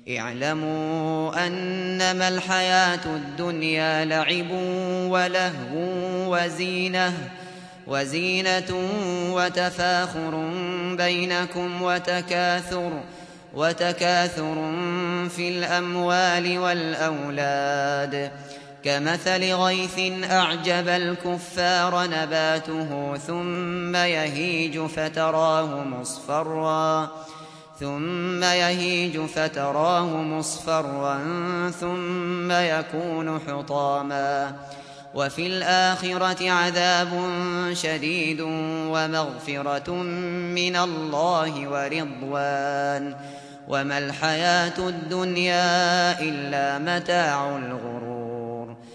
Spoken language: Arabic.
اعلموا أنما الحياة الدنيا لعب ولهو وزينة وتفاخر بينكم وتكاثر في الأموال والأولاد، كمثل غيث أعجب الكفار نباته ثم يهيج فتراه مصفرا ثم يكون حطاما، وفي الآخرة عذاب شديد ومغفرة من الله ورضوان، وما الحياة الدنيا إلا متاع الغرور.